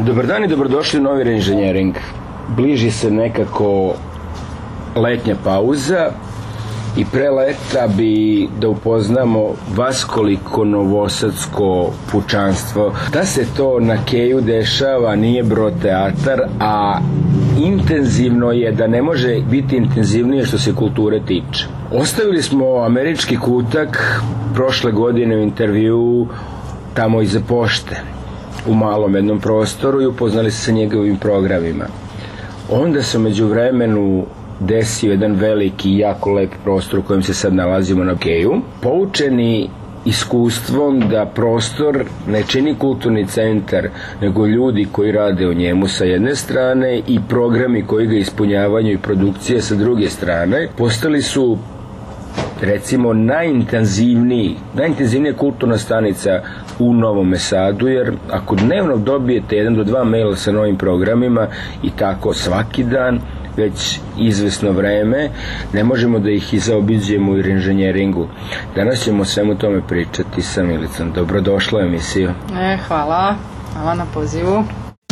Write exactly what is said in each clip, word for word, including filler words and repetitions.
Dobar dan i dobrodošli u Novi reinženjering. Bliži se nekako letnja pauza i pre leta bi da upoznamo vaskoliko novosadsko pučanstvo. Da se to na Keju dešava, nije Broteatar, a intenzivno je, da ne može biti intenzivnije što se kulture tiče. Ostavili smo američki kutak prošle godine u intervju tamo iza pošte, u malom jednom prostoru, i upoznali se sa njegovim programima. Onda se među vremenu desio jedan veliki i jako lep prostor u kojem se sad nalazimo na Keju. Poučeni iskustvom da prostor ne čini kulturni centar, nego ljudi koji rade u njemu sa jedne strane i programi koji ga ispunjavaju i produkcije sa druge strane, postali su, recimo, najintenzivniji, najintenzivnija kulturna stanica u Novom Sadu, jer ako dnevno dobijete jedan do dva maila sa novim programima i tako svaki dan, već izvesno vreme, ne možemo da ih izaobiđemo u reinženjeringu. Danas ćemo o svemu tome pričati sa Milicom. Dobrodošla u emisiju. E, hvala. Hvala na pozivu.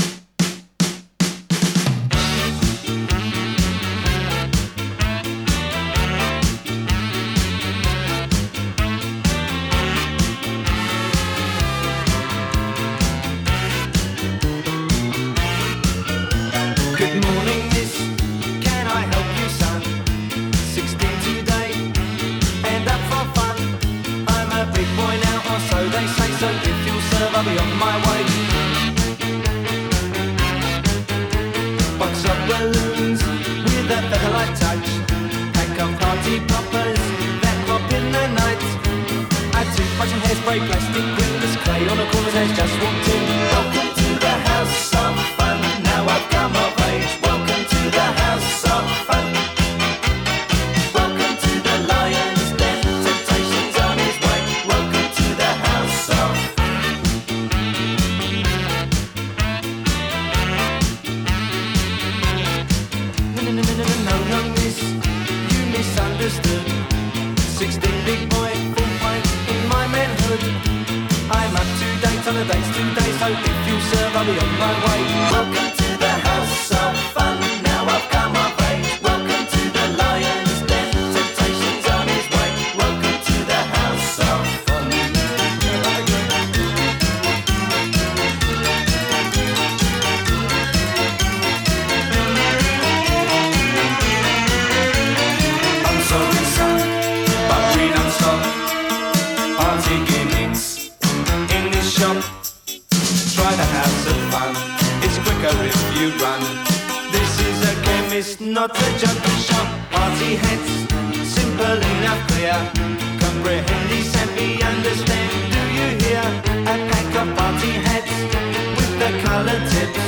Not a jungle shop, party heads, simple enough, clear. Comprehend these and be understand. Do you hear? A pack of party heads with the colored tips.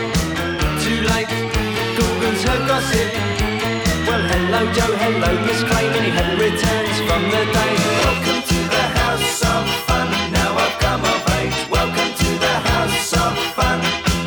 Too late, Google's her gossip. Well, hello Joe, hello Miss Clay, he had returns from the day. Welcome to the house of fun. Now I've come of age. Welcome to the house of fun.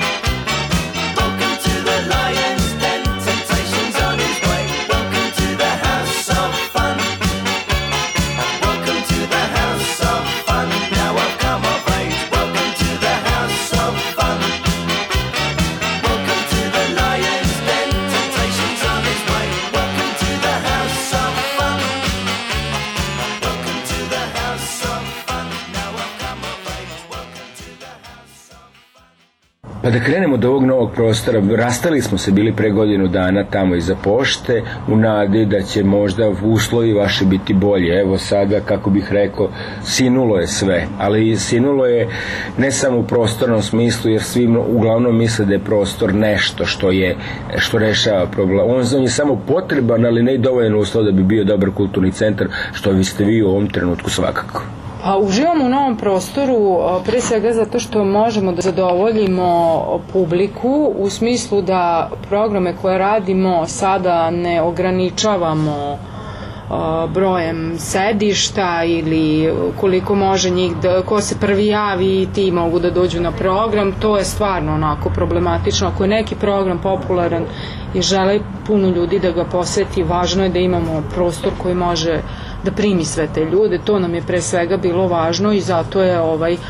Pa da krenemo od ovog novog prostora. Rastali smo se bili pre godinu dana tamo iza pošte u nadi da će možda uslovi vaši biti bolje. Evo sada, kako bih rekao, sinulo je sve, ali sinulo je ne samo u prostornom smislu, jer svi uglavnom misle da je prostor nešto što je što rešava problem. On je samo potreban, ali ne dovoljan uslov da bi bio dobar kulturni centar, što vi ste vi u ovom trenutku svakako. Pa uživamo u novom prostoru pre svega zato što možemo da zadovoljimo publiku u smislu da programe koje radimo sada ne ograničavamo brojem sedišta ili koliko može njih, da, ko se prvi javi i ti mogu da dođu na program. To je stvarno onako problematično. Ako je neki program popularan i žele puno ljudi da ga poseti, važno je da imamo prostor koji može da primi sve te ljude. To nam je pre svega bilo važno i zato je ovaj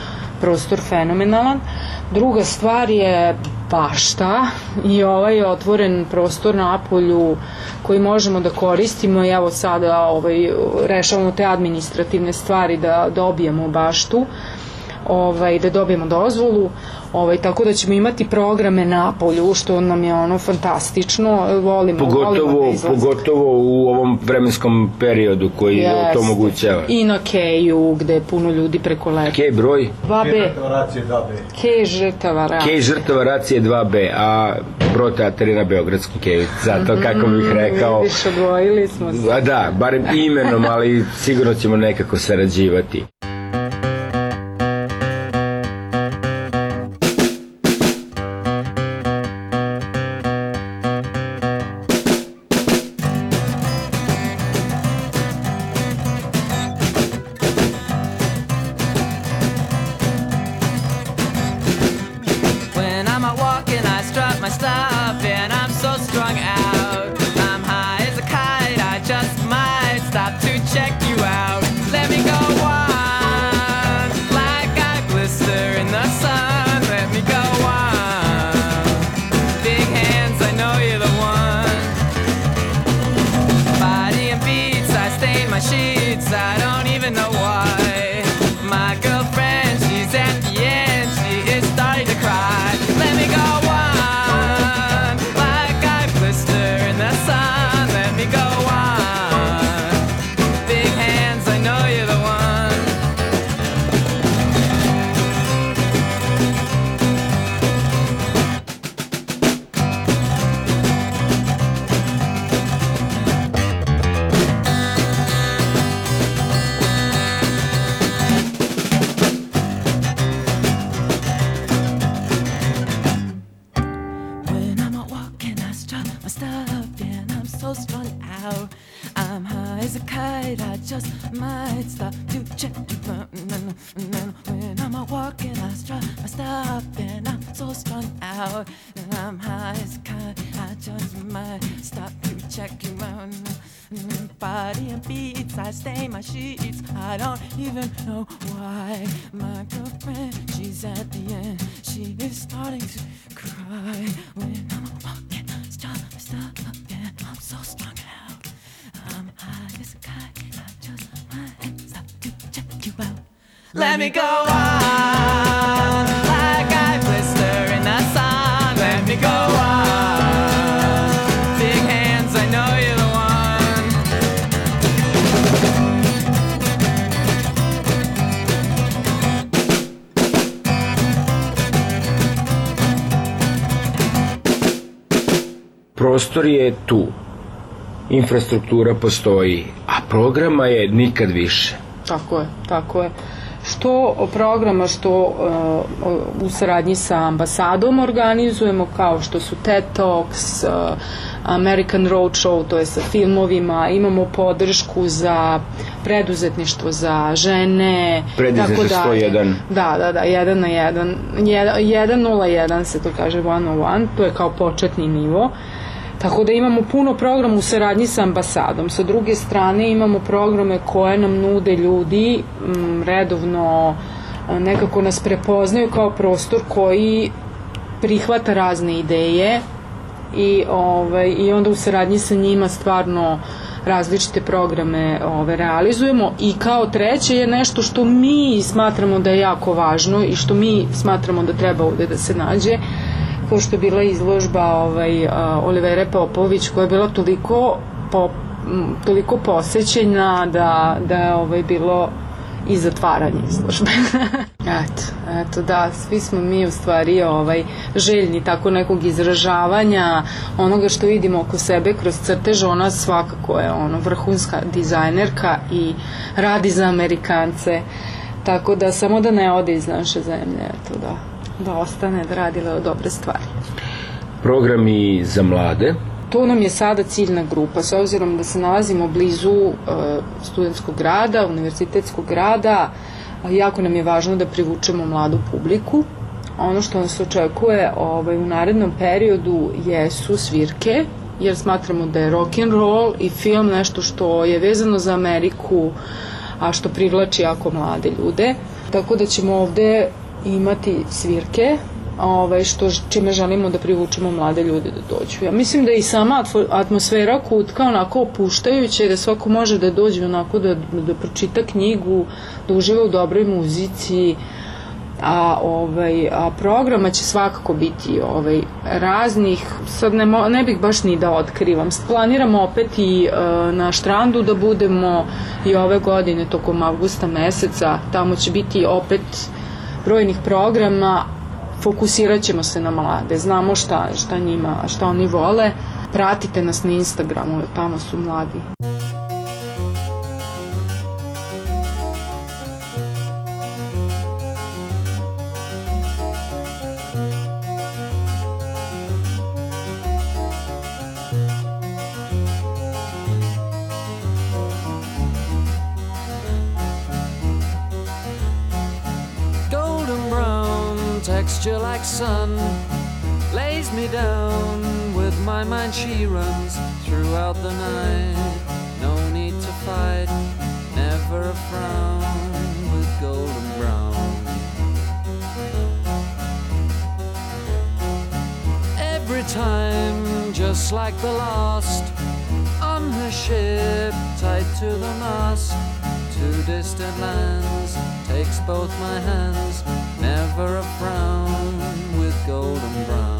prostor fenomenalan. Druga stvar je bašta i ovaj otvoren prostor na polju koji možemo da koristimo i evo sada ovaj, rešavamo te administrativne stvari da dobijemo baštu, ovaj, da dobijemo dozvolu, ovaj, tako da ćemo imati programe na polju, što nam je ono fantastično, volimo, pogotovo, volimo da izlazimo. Pogotovo u ovom vremenskom periodu koji Jeste. to omogućava. I na Keju, gde je puno ljudi preko leta. Kej broj? dva be. Kej žrtava racije. Kej žrtava racije dva be, a proteatar je na Beogradskom Keju. Zato, kako bih rekao... Vidiš, odvojili smo se. Da, barem imenom, ali sigurno ćemo nekako sarađivati. Let me go on, like I blister in the sun. Let me go on, big hands, I know you're the one. Prostor je tu, infrastruktura postoji, a programa je nikad više. Tako je, tako je. Što programa, što uh, u saradnji sa ambasadom organizujemo, kao što su TED Talks, uh, American Roadshow, to je sa filmovima, imamo podršku za preduzetništvo za žene, preduzetništvo sto jedan. Da, da, da, jedan na jedan, jedan nula jedan se to kaže, one oh one, to je kao početni nivo. Tako da imamo puno programa u saradnji sa ambasadom. Sa druge strane imamo programe koje nam nude ljudi, m, redovno nekako nas prepoznaju kao prostor koji prihvata razne ideje i, ovaj, i onda u saradnji sa njima stvarno različite programe ove, realizujemo. I kao treće je nešto što mi smatramo da je jako važno i što mi smatramo da treba ovde da se nađe, kao što je bila izložba ovaj, Olivere Popović, koja je bila toliko, po, toliko posećena da, da je ovaj, bilo i zatvaranje izložbe. eto, eto da, svi smo mi u stvari ovaj, željni tako nekog izražavanja, onoga što vidimo oko sebe kroz crtež. Ona svakako je ono, vrhunska dizajnerka i radi za Amerikance, tako da samo da ne ode iz naše zemlje, eto da. da ostane, da radile dobre stvari. Programi za mlade? To nam je sada ciljna grupa, s obzirom da se nalazimo blizu uh, studentskog grada, univerzitetskog grada, jako nam je važno da privučemo mladu publiku. Ono što nas očekuje ovaj, u narednom periodu jesu svirke, jer smatramo da je rock and roll i film nešto što je vezano za Ameriku, a što privlači jako mlade ljude. Tako da ćemo ovde imati svirke, ovaj, što, čime želimo da privučemo mlade ljude da dođu. Ja mislim da je i sama atmosfera kutka onako opuštajuća i da svako može da dođe onako da, da pročita knjigu, da uživa u dobroj muzici, a, ovaj, a programa će svakako biti ovaj, raznih, sad ne, mo, ne bih baš ni da otkrivam. Planiramo opet i e, na Štrandu da budemo i ove godine tokom avgusta meseca, tamo će biti opet brojnih programa, fokusirat ćemo se na mlade, znamo šta, šta njima, šta oni vole, pratite nas na Instagramu, tamo su mladi. Texture like sun lays me down. With my mind she runs throughout the night. No need to fight, never a frown. With golden brown, every time just like the last. On her ship tied to the mast, to distant lands takes both my hands. Never a frown with golden brown.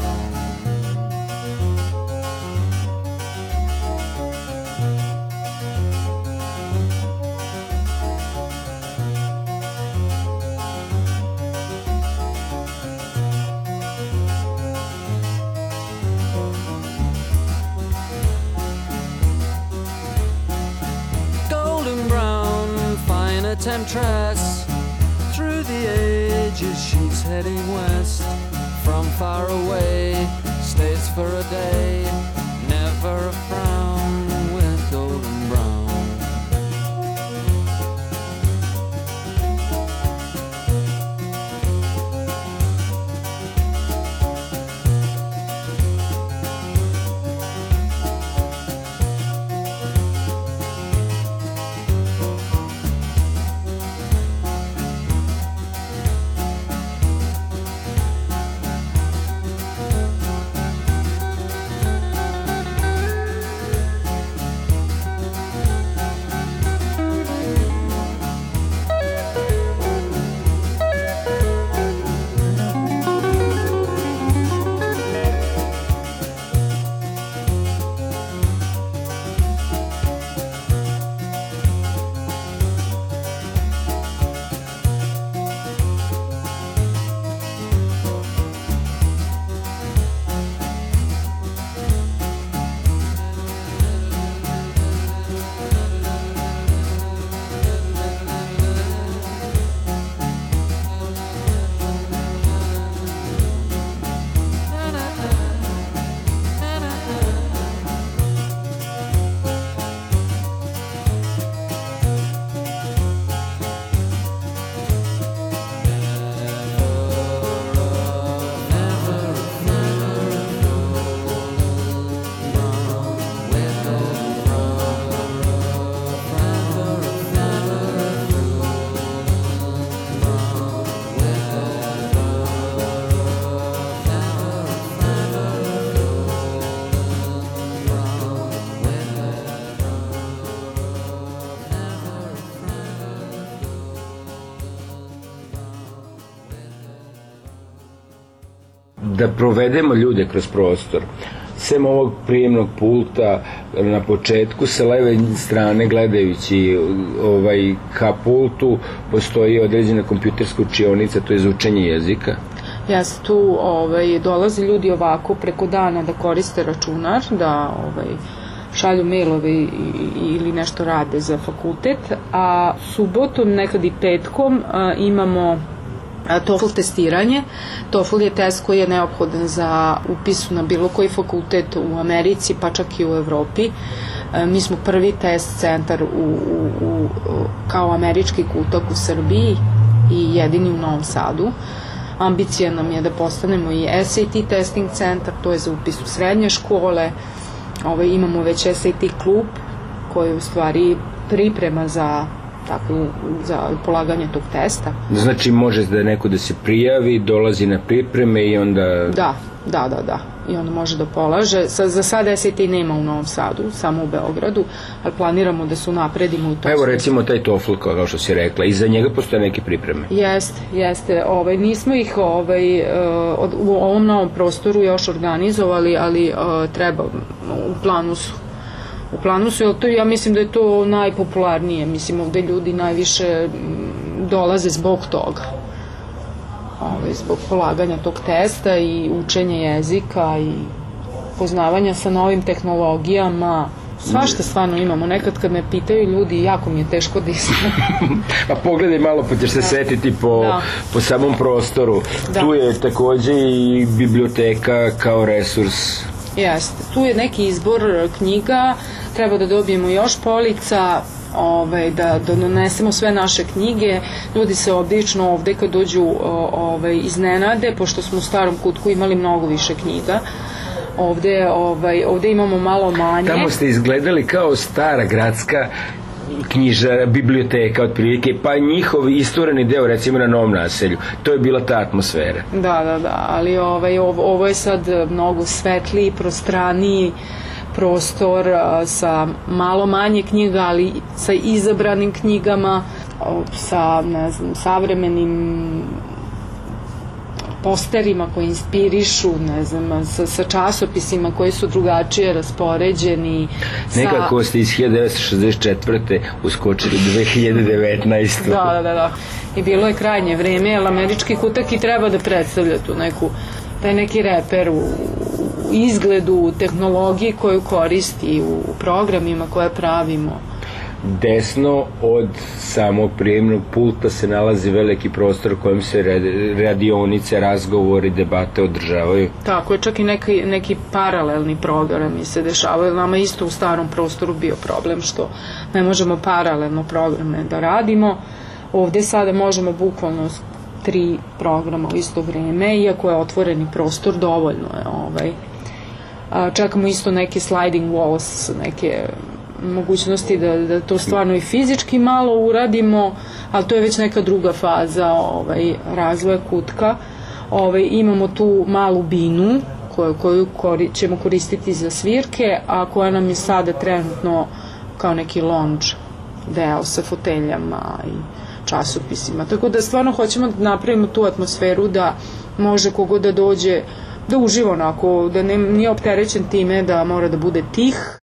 Golden brown, fine a temptress. Through the ages she's heading west. From far away, stays for a day. Never a frown with golden brown. Da provedemo ljude kroz prostor. Sem ovog prijemnog pulta, na početku sa leve strane gledajući ovaj, ka pultu postoji određena kompjuterska učionica, to je za učenje jezika. Jeste, tu ovaj, dolaze ljudi ovako preko dana da koriste računar, da ovaj, šalju mailove ili nešto rade za fakultet, a subotom, nekad i petkom a, imamo TOEFL testiranje. TOEFL je test koji je neophodan za upisu na bilo koji fakultet u Americi, pa čak i u Evropi. Mi smo prvi test centar u, u, u, kao američki kutak u Srbiji i jedini u Novom Sadu. Ambicija nam je da postanemo i S A T testing centar, to je za upis u srednje škole. Ovaj, imamo već S A T klub koji je u stvari priprema za takvu, za polaganje tog testa. Znači može da neko da se prijavi, dolazi na pripreme i onda... Da, da, da, da. I onda može da polaže. Sa, za sad S A T nema u Novom Sadu, samo u Beogradu, ali planiramo da se unapredimo u tom. Evo recimo taj TOEFL, kao što si rekla, i za njega postoje neke pripreme. Jeste, jeste. Ovaj, nismo ih ovaj, uh, u ovom novom prostoru još organizovali, ali uh, treba, u planu su. U planu su, jer to, ja mislim da je to najpopularnije, mislim ovde ljudi najviše dolaze zbog toga. Ove, zbog polaganja tog testa i učenja jezika i poznavanja sa novim tehnologijama. Svašta stvarno imamo. Nekad kad me pitaju ljudi, jako mi je teško da istim. A pogledaj malo, pa ćeš se da. setiti po, da. po samom prostoru. Da. Tu je takođe i biblioteka kao resurs. Jeste. Tu je neki izbor knjiga, treba da dobijemo još polica, Ovaj, da, da donesemo sve naše knjige. Ljudi se obično ovde kad dođu ovaj, iznenade, pošto smo u Starom Kutku imali mnogo više knjiga. Ovde, ovaj, ovde imamo malo manje. Tamo ste izgledali kao stara gradska knjižara, biblioteka otprilike, pa njihov istureni deo recimo na Novom naselju. To je bila ta atmosfera. Da, da, da, ali ovaj, ovo, ovo je sad mnogo svetliji, prostraniji prostor sa malo manje knjiga, ali sa izabranim knjigama, sa, ne znam, savremenim posterima koji inspirišu, ne znam, sa, sa časopisima koji su drugačije raspoređeni. Nekako sa... ste iz hiljadu devetsto šezdeset četvrte uskočili dve hiljade devetnaeste. Da, da, da, da. I bilo je krajnje vreme, jer američki kutak i treba da predstavlja tu neku, taj neki reper u izgledu, u tehnologiji koju koristi, u programima koje pravimo. Desno od samog prijemnog pulta se nalazi veliki prostor u kojem se radionice, razgovori, debate održavaju. Tako je, čak i neki, neki paralelni programi se dešavaju. Nama isto u starom prostoru bio problem što ne možemo paralelno programe da radimo. Ovde sada možemo bukvalno tri programa u isto vreme, iako je otvoreni prostor, dovoljno je. Ovaj. Čekamo isto neke sliding walls, neke mogućnosti da, da to stvarno i fizički malo uradimo, ali to je već neka druga faza ovaj, razvoja kutka. Ovaj, imamo tu malu binu koju, koju kori, ćemo koristiti za svirke, a koja nam je sada trenutno kao neki lounge deo sa foteljama i časopisima. Tako da stvarno hoćemo da napravimo tu atmosferu da može kogo da dođe da uživa onako, da ne, nije opterećen time da mora da bude tih.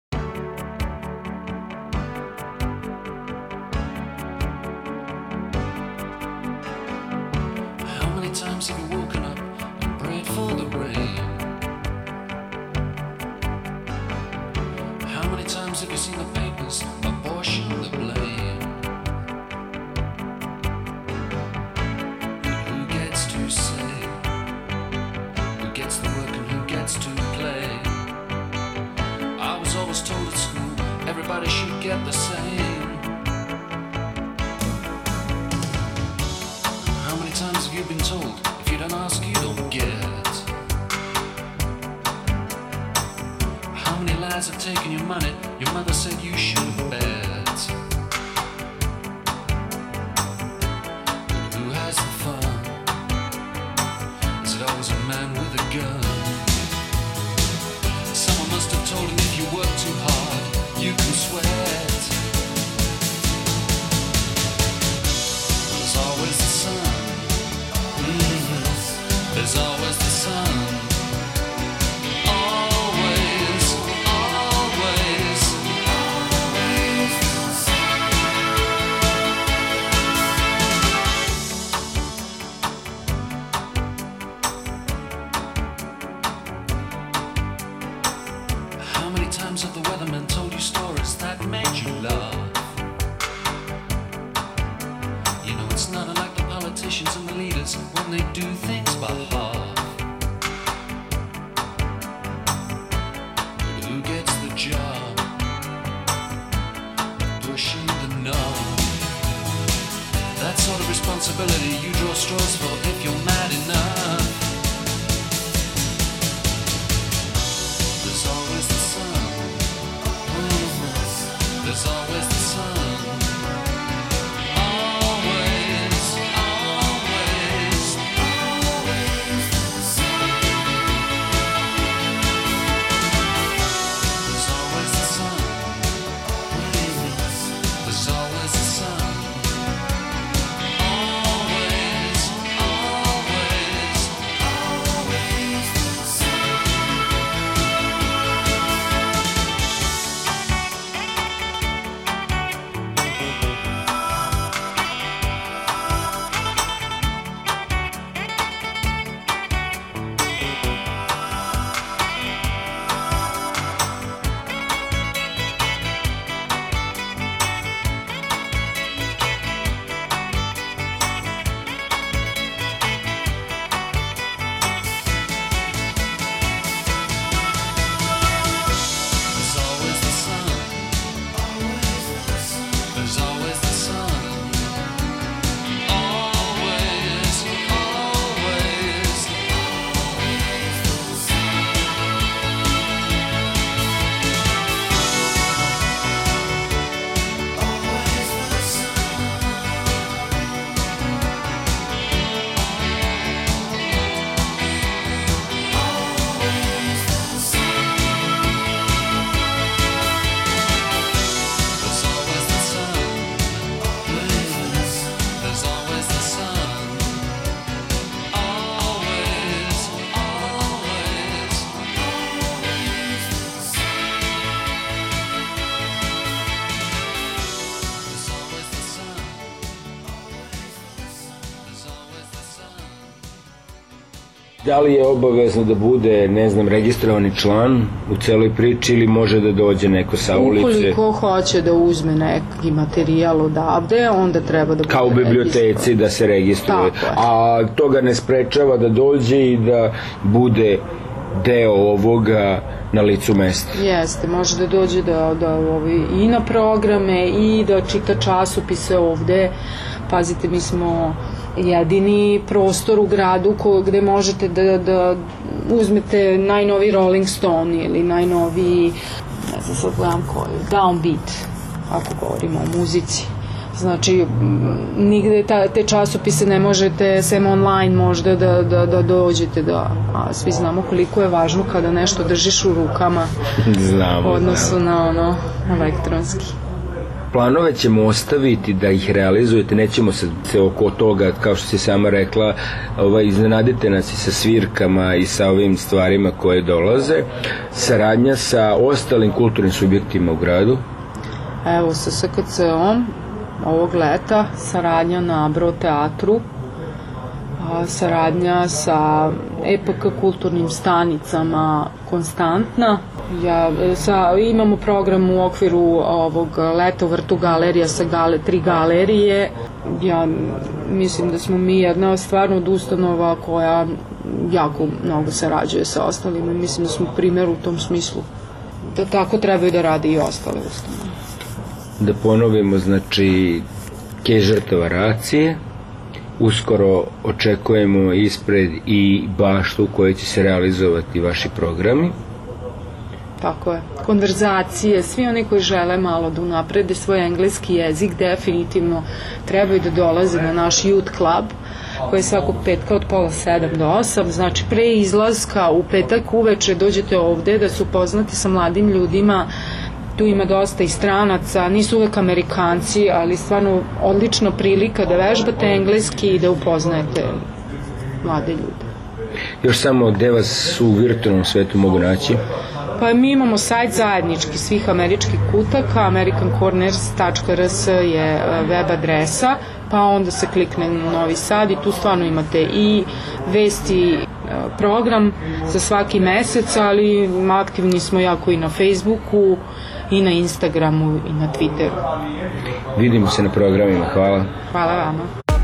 Always, always, always. Da li je obavezno da bude, ne znam, registrovani član u celoj priči ili može da dođe neko sa ulice? Ukoliko hoće da uzme neki materijal odavde, onda treba da bude kao u biblioteci da se registruje. A to ga ne sprečava da dođe i da bude deo ovoga na licu mesta. Jeste, može da dođe da, da ovi, i na programe i da čita časopise ovde. Pazite, mi smo jedini prostor u gradu ko, gde možete da, da uzmete najnovi Rolling Stone ili najnovi, ne znam sad gledam koji, Downbeat, ako govorimo o muzici. Znači, nigde ta, te časopise ne možete, sem online možda da, da, da dođete, da, a svi znamo koliko je važno kada nešto držiš u rukama znamo, u odnosu znamo. na ono elektronski. Planove ćemo ostaviti da ih realizujete, nećemo se, se oko toga, kao što si sama rekla, ovaj, iznenadite nas i sa svirkama i sa ovim stvarima koje dolaze. Saradnja sa ostalim kulturnim subjektima u gradu? Evo, sa S K C-om ovog leta, saradnja na Abro teatru, a, saradnja sa E P K kulturnim stanicama konstantna. Ja, sa, imamo program u okviru ovog leta u vrtu galerija sa gale, tri galerije. Ja mislim da smo mi jedna stvarno od ustanova koja jako mnogo sarađuje sa ostalima. Mislim da smo primjer u tom smislu. Da tako trebaju da rade i ostale ustanove. Da ponovimo, znači, Kej žrtava racije, uskoro očekujemo ispred i baštu u kojoj će se realizovati vaši programi. Tako je. Konverzacije, svi oni koji žele malo da unaprede svoj engleski jezik, definitivno trebaju da dolaze na naš Youth Club, koji je svakog petka od pola sedam do osam, znači pre izlaska u petak uveče dođete ovde da se upoznate sa mladim ljudima. Tu ima dosta i stranaca, nisu uvek Amerikanci, ali stvarno odlična prilika da vežbate engleski i da upoznajete mlade ljude. Još samo gde vas u virtualnom svetu mogu naći? Pa mi imamo sajt zajednički svih američkih kutaka, american corners tačka r s je web adresa, pa onda se klikne na Novi Sad i tu stvarno imate i vesti, program za svaki mesec, ali aktivni smo jako i na Facebooku, i na Instagramu, i na Twitteru. Vidimo se na programima, hvala. Hvala vama.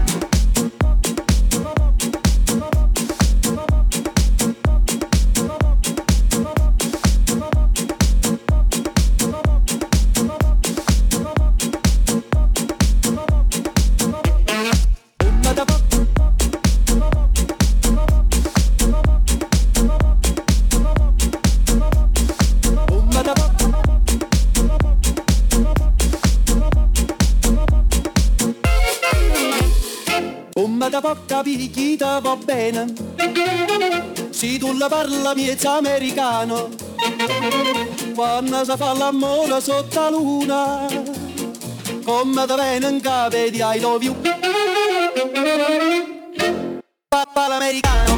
Poca picchita va bene, se tu la parla miezza americano, quando si fa l'amore sotto la luna, come te viene in capo di I love you, papà l'americano.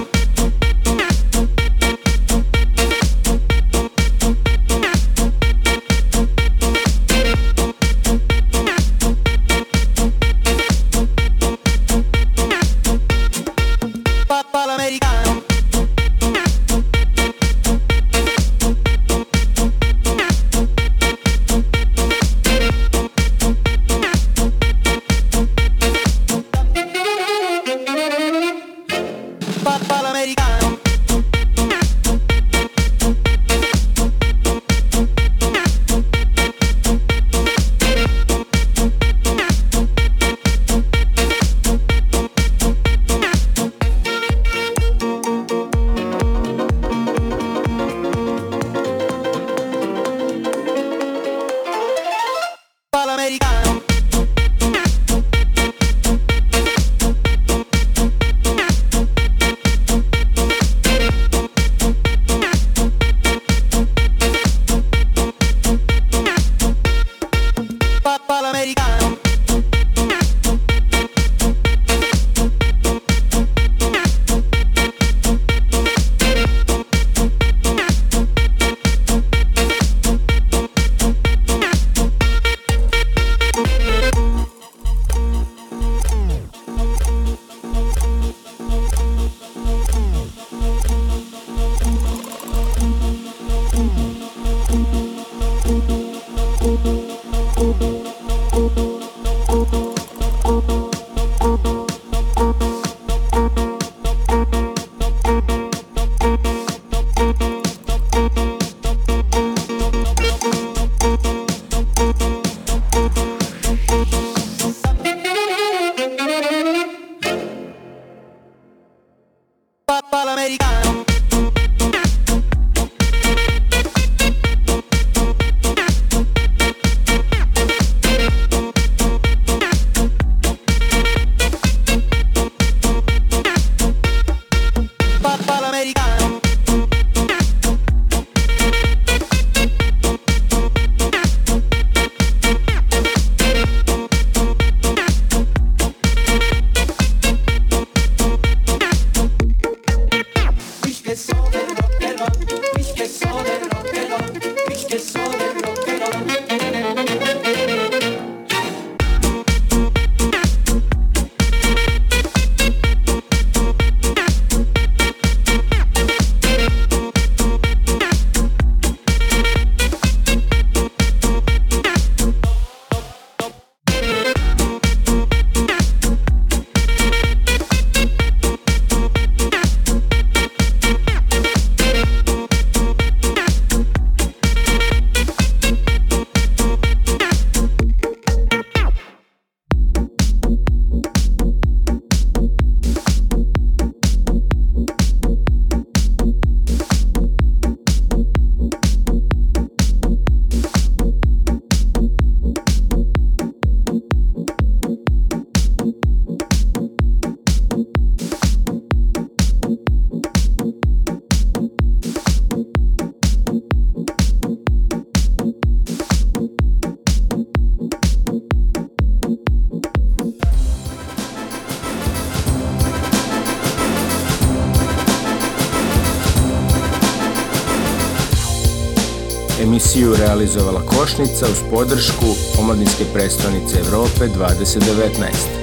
Papà l'americano. Quis che so del rock and roll, quis che so del rock and roll. Emisiju realizovala Košnica uz podršku Omladinske prestonice Evrope dvadeset devetnaest.